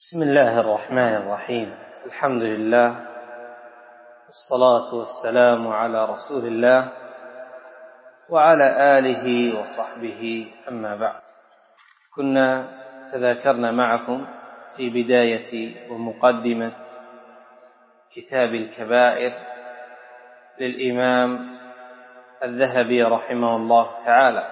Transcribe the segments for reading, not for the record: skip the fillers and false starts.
بسم الله الرحمن الرحيم. الحمد لله والصلاة والسلام على رسول الله وعلى آله وصحبه، أما بعد. كنا تذاكرنا معكم في بداية ومقدمة كتاب الكبائر للإمام الذهبي رحمه الله تعالى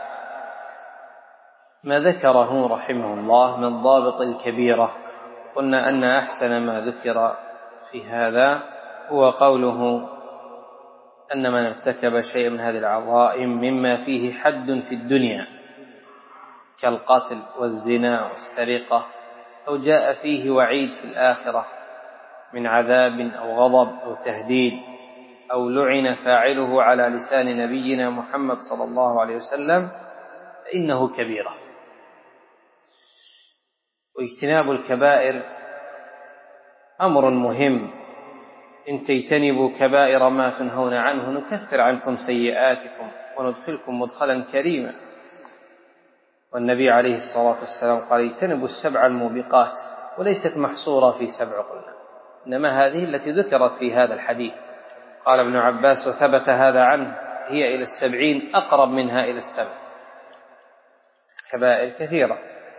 ما ذكره رحمه الله من ضابط الكبيرة. قلنا أن أحسن ما ذكر في هذا هو قوله أن من ارتكب شيء من هذه العظائم مما فيه حد في الدنيا كالقتل والزنا والسرقة، أو جاء فيه وعيد في الآخرة من عذاب أو غضب أو تهديد، أو لعن فاعله على لسان نبينا محمد صلى الله عليه وسلم، فإنه كبيرة. واجتناب الكبائر أمر مهم. إن تجتنبوا كبائر ما تنهون عنه نكفر عنكم سيئاتكم وندخلكم مدخلا كريما. والنبي عليه الصلاة والسلام قال: اجتنبوا السبع الموبقات، وليست محصورة في سبع قلنا، إنما هذه التي ذكرت في هذا الحديث. قال ابن عباس وثبت هذا عنه: هي إلى 70 أقرب منها إلى 7. كبائر كثيرة.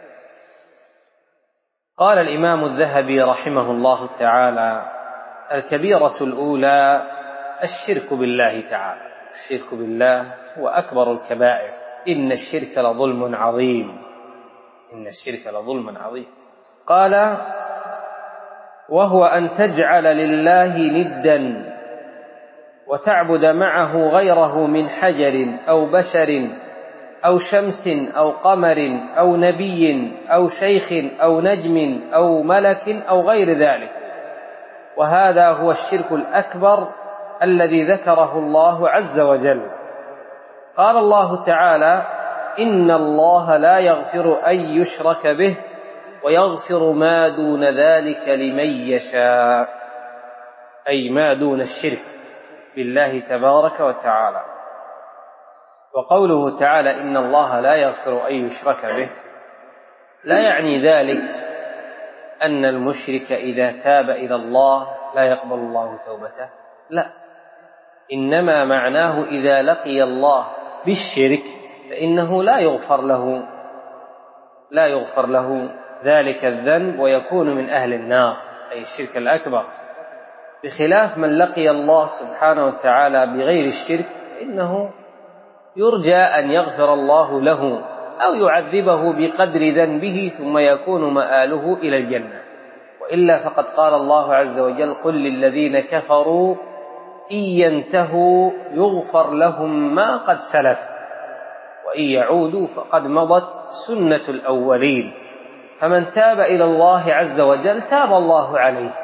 قال الإمام الذهبي رحمه الله تعالى: الكبيرة الأولى الشرك بالله تعالى. الشرك بالله هو أكبر الكبائر. إن الشرك لظلم عظيم. إن الشرك لظلم عظيم. قال: وهو أن تجعل لله ندا وتعبد معه غيره من حجر أو بشر أو شمس أو قمر أو نبي أو شيخ أو نجم أو ملك أو غير ذلك. وهذا هو الشرك الأكبر الذي ذكره الله عز وجل. قال الله تعالى: إن الله لا يغفر أن يشرك به ويغفر ما دون ذلك لمن يشاء، أي ما دون الشرك بالله تبارك وتعالى. وقوله تعالى: إن الله لا يغفر أن يشرك به، لا يعني ذلك أن المشرك إذا تاب إلى الله لا يقبل الله توبته، لا، إنما معناه إذا لقي الله بالشرك فإنه لا يغفر له ذلك الذنب ويكون من أهل النار، أي الشرك الأكبر. بخلاف من لقي الله سبحانه وتعالى بغير الشرك فإنه يرجى أن يغفر الله له أو يعذبه بقدر ذنبه ثم يكون مآله إلى الجنة. وإلا فقد قال الله عز وجل: قل للذين كفروا إن ينتهوا يغفر لهم ما قد سلف وإن يعودوا فقد مضت سنة الأولين. فمن تاب إلى الله عز وجل تاب الله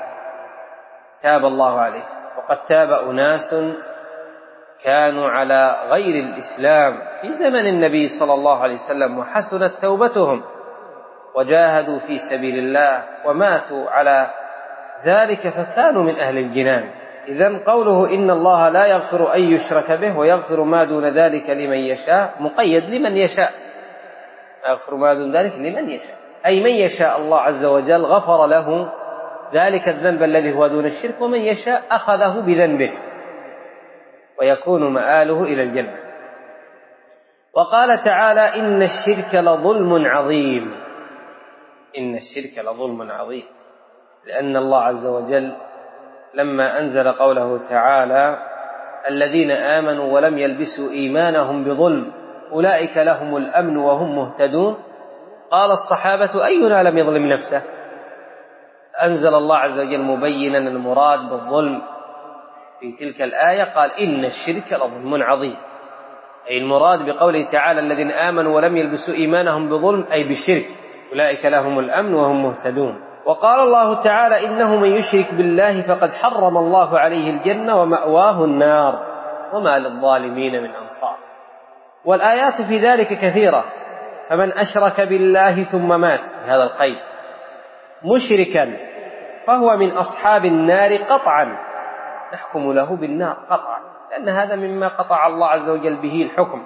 عليه. وقد تاب أناس كانوا على غير الإسلام في زمن النبي صلى الله عليه وسلم وحسنت توبتهم وجاهدوا في سبيل الله وماتوا على ذلك فكانوا من أهل الجنان. إذن قوله إن الله لا يغفر أن يشرك به ويغفر ما دون ذلك لمن يشاء مقيد لمن يشاء. يغفر ما دون ذلك لمن يشاء، أي من يشاء الله عز وجل غفر له ذلك الذنب الذي هو دون الشرك، ومن يشاء أخذه بذنبه ويكون مآله إلى الجنة. وقال تعالى: إن الشرك لظلم عظيم. إن الشرك لظلم عظيم، لأن الله عز وجل لما أنزل قوله تعالى: الذين آمنوا ولم يلبسوا إيمانهم بظلم أولئك لهم الأمن وهم مهتدون، قال الصحابة: أينا لم يظلم نفسه؟ أنزل الله عز وجل مبينا المراد بالظلم في تلك الآية، قال: إن الشرك لظلم عظيم، أي المراد بقوله تعالى: الذين آمنوا ولم يلبسوا إيمانهم بظلم أي بشرك أولئك لهم الأمن وهم مهتدون. وقال الله تعالى: إنه من يشرك بالله فقد حرم الله عليه الجنة ومأواه النار وما للظالمين من أنصار. والآيات في ذلك كثيرة. فمن أشرك بالله ثم مات بهذا القيد مشركا فهو من أصحاب النار قطعا، نحكم له بالنار قطعا، لأن هذا مما قطع الله عز وجل به الحكم.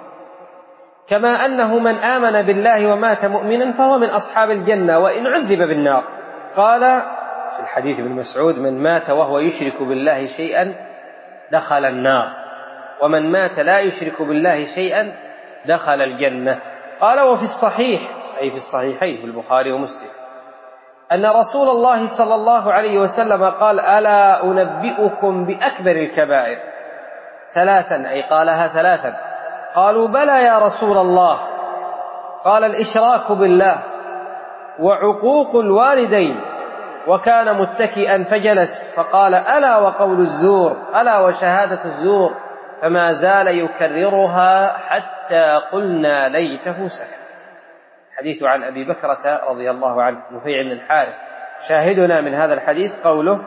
كما أنه من آمن بالله ومات مؤمنا فهو من أصحاب الجنة وإن عذب بالنار، قال في الحديث ابن مسعود: من مات وهو يشرك بالله شيئا دخل النار، ومن مات لا يشرك بالله شيئا دخل الجنة. قال: وفي الصحيح، أي في الصحيحين في البخاري ومسلم، أن رسول الله صلى الله عليه وسلم قال: ألا أنبئكم بأكبر الكبائر؟ ثلاثا، أي قالها ثلاثا. قالوا: بلى يا رسول الله. قال: الإشراك بالله، وعقوق الوالدين. وكان متكئا فجلس فقال: ألا وقول الزور، ألا وشهادة الزور. فما زال يكررها حتى قلنا ليته سكت. حديث عن أبي بكرة رضي الله عنه نفيع بن الحارث. شاهدنا من هذا الحديث قوله: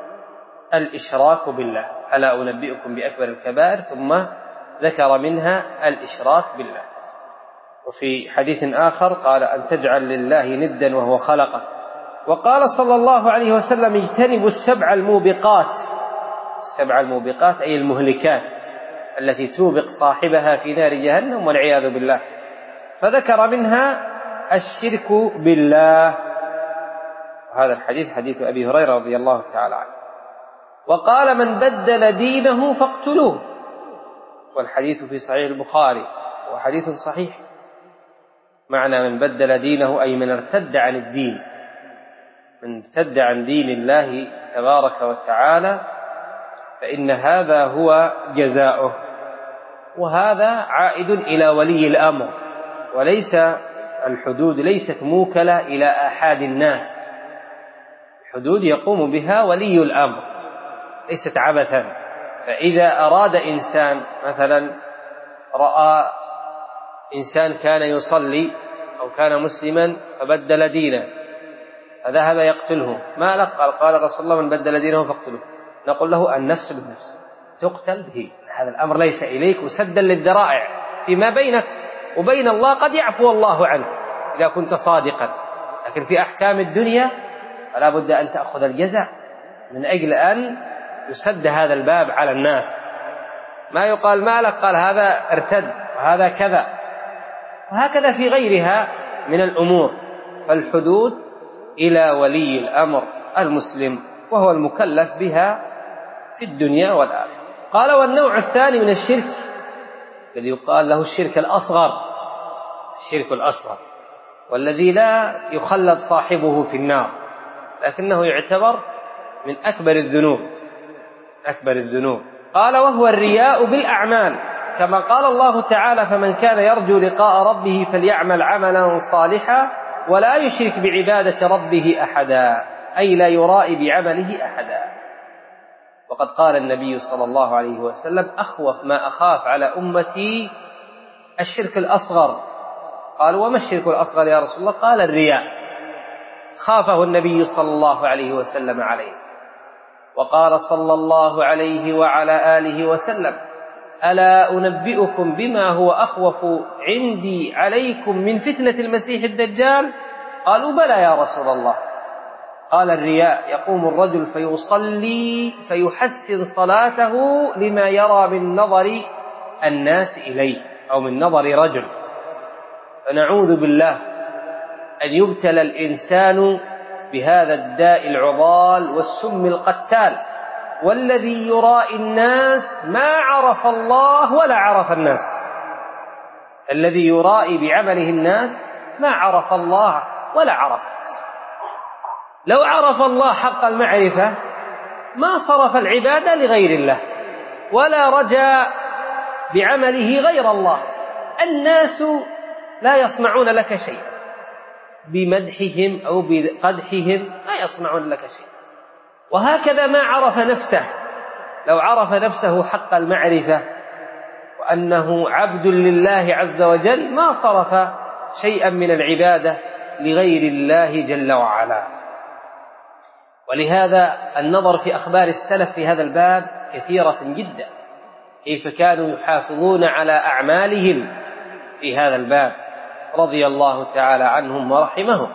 الإشراك بالله، ألا أنبئكم بأكبر الكبائر، ثم ذكر منها الإشراك بالله. وفي حديث آخر قال: أن تجعل لله ندا وهو خلقه. وقال صلى الله عليه وسلم: اجتنبوا السبع الموبقات. السبع الموبقات أي المهلكات التي توبق صاحبها في نار جهنم والعياذ بالله، فذكر منها الشرك بالله. هذا الحديث حديث أبي هريرة رضي الله تعالى عنه. وقال: من بدل دينه فاقتلوه. والحديث في صحيح البخاري وحديث صحيح. معنى من بدل دينه أي من ارتد عن الدين، من ارتد عن دين الله تبارك وتعالى، فإن هذا هو جزاؤه. وهذا عائد إلى ولي الأمر، وليس الحدود ليست موكلة إلى آحاد الناس. الحدود يقوم بها ولي الأمر، ليست عبثا. فإذا أراد إنسان مثلا رأى إنسان كان يصلي أو كان مسلما فبدل دينه فذهب يقتله، ما لقى؟ قال رسول الله: من بدل دينه فاقتله. نقول له: النفس بالنفس تقتل به. هذا الأمر ليس إليك، وسدا للذرائع فيما بينك وبين الله. قد يعفو الله عنك إذا كنت صادقا، لكن في أحكام الدنيا فلا بد أن تأخذ الجزاء من أجل أن يسد هذا الباب على الناس. ما يقال ما لك، قال هذا ارتد وهذا كذا، وهكذا في غيرها من الأمور. فالحدود إلى ولي الأمر المسلم، وهو المكلف بها في الدنيا والآخرة. قال: والنوع الثاني من الشرك الذي يقال له الشرك الأصغر، الشرك الأصغر، والذي لا يخلد صاحبه في النار، لكنه يعتبر من أكبر الذنوب، أكبر الذنوب. قال: وهو الرياء بالأعمال، كما قال الله تعالى: فمن كان يرجو لقاء ربه فليعمل عملا صالحا ولا يشرك بعبادة ربه أحدا، أي لا يرائي بعمله أحدا. وقد قال النبي صلى الله عليه وسلم: أخوف ما أخاف على أمتي الشرك الأصغر. قالوا: وما الشرك الأصغر يا رسول الله؟ قال: الرياء. خافه النبي صلى الله عليه وسلم عليه. وقال صلى الله عليه وعلى آله وسلم: ألا أنبئكم بما هو أخوف عندي عليكم من فتنة المسيح الدجال؟ قالوا: بلى يا رسول الله. قال: الرياء، يقوم الرجل فيصلي فيحسن صلاته لما يرى من نظر الناس إليه أو من نظر رجل. فنعوذ بالله أن يبتلى الإنسان بهذا الداء العضال والسم القتال، والذي يرائي الناس ما عرف الله ولا عرف الناس. الذي يرائي بعمله الناس ما عرف الله ولا عرف الناس. لو عرف الله حق المعرفة ما صرف العبادة لغير الله ولا رجا بعمله غير الله. الناس لا يصنعون لك شيء بمدحهم أو بقدحهم، ما يصنعون لك شيء. وهكذا ما عرف نفسه، لو عرف نفسه حق المعرفة وأنه عبد لله عز وجل ما صرف شيئا من العبادة لغير الله جل وعلا. ولهذا النظر في أخبار السلف في هذا الباب كثيرة جدا، كيف كانوا يحافظون على أعمالهم في هذا الباب رضي الله تعالى عنهم ورحمهم.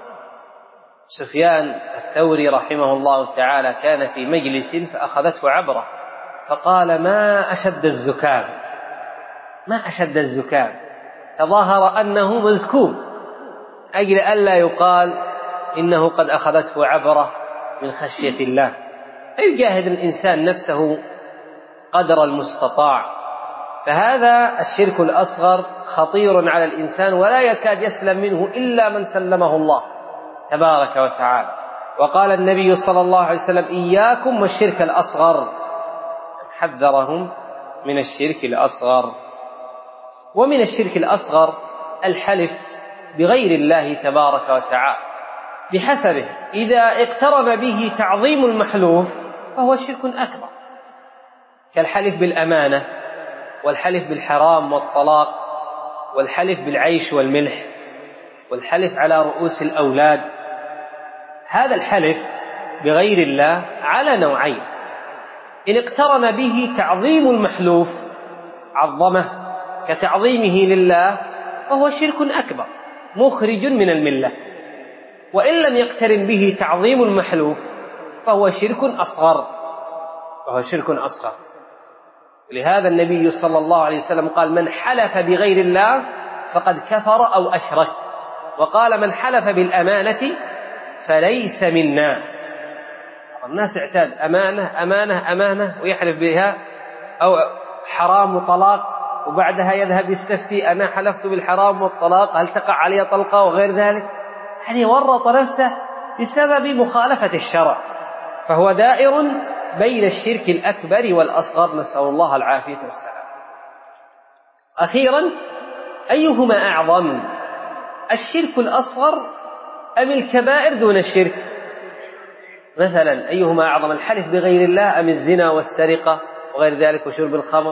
سفيان الثوري رحمه الله تعالى كان في مجلس فأخذته عبرة فقال: ما أشد الزكام، ما أشد الزكام. تظاهر أنه مزكوم أجل ألا يقال إنه قد أخذته عبرة من خشية الله، فيجاهد الإنسان نفسه قدر المستطاع. فهذا الشرك الأصغر خطير على الإنسان ولا يكاد يسلم منه إلا من سلمه الله تبارك وتعالى. وقال النبي صلى الله عليه وسلم: إياكم والشرك الأصغر، حذرهم من الشرك الأصغر. ومن الشرك الأصغر الحلف بغير الله تبارك وتعالى بحسبه، إذا اقترن به تعظيم المحلوف فهو شرك أكبر، كالحلف بالأمانة، والحلف بالحرام والطلاق، والحلف بالعيش والملح، والحلف على رؤوس الأولاد. هذا الحلف بغير الله على نوعين: إن اقترن به تعظيم المحلوف عظمه كتعظيمه لله فهو شرك أكبر مخرج من الملة، وإن لم يقترن به تعظيم المحلوف فهو شرك أصغر. لهذا النبي صلى الله عليه وسلم قال: من حلف بغير الله فقد كفر أو أشرك. وقال: من حلف بالأمانة فليس منا. الناس اعتاد أمانة أمانة أمانة ويحلف بها، أو حرام وطلاق، وبعدها يذهب يستفتي: أنا حلفت بالحرام والطلاق، هل تقع علي طلقة وغير ذلك. يعني ورط نفسه بسبب مخالفة الشرع، فهو دائر بين الشرك الأكبر والأصغر، نسأل الله العافية والسلام. أخيرا، أيهما أعظم، الشرك الأصغر أم الكبائر دون الشرك؟ مثلا أيهما أعظم، الحلف بغير الله أم الزنا والسرقة وغير ذلك وشرب الخمر؟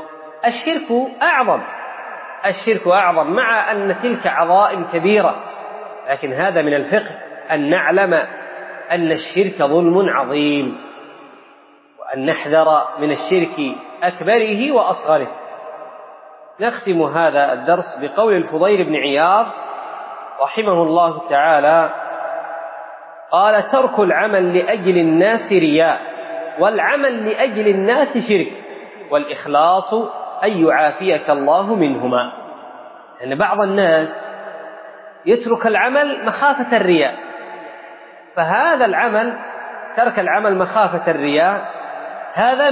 الشرك أعظم، مع أن تلك عظائم كبيرة، لكن هذا من الفقه أن نعلم أن الشرك ظلم عظيم، وأن نحذر من الشرك أكبره وأصغره. نختم هذا الدرس بقول الفضيل بن عياض رحمه الله تعالى قال: ترك العمل لأجل الناس رياء، والعمل لأجل الناس شرك، والإخلاص أن يعافيك الله منهما. يعني بعض الناس يترك العمل مخافة الرياء، فهذا العمل، ترك العمل مخافة الرياء، هذا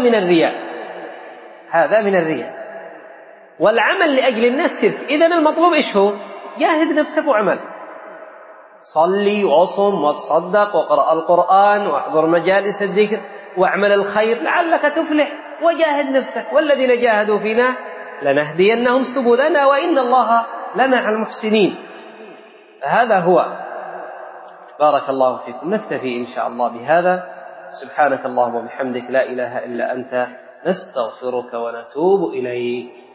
من الرياء. والعمل لأجل الناس شرك. إذن المطلوب إيش هو؟ جاهد نفسك وعمل، صلي وصم وتصدق وقرأ القرآن واحضر مجالس الذكر واعمل الخير لعلك تفلح، وجاهد نفسك. والذين جاهدوا فينا لنهدينهم سبلنا وإن الله لمع المحسنين. هذا هو. بارك الله فيكم. نكتفي إن شاء الله بهذا. سبحانك اللهم وبحمدك، لا إله إلا أنت، نستغفرك ونتوب إليك.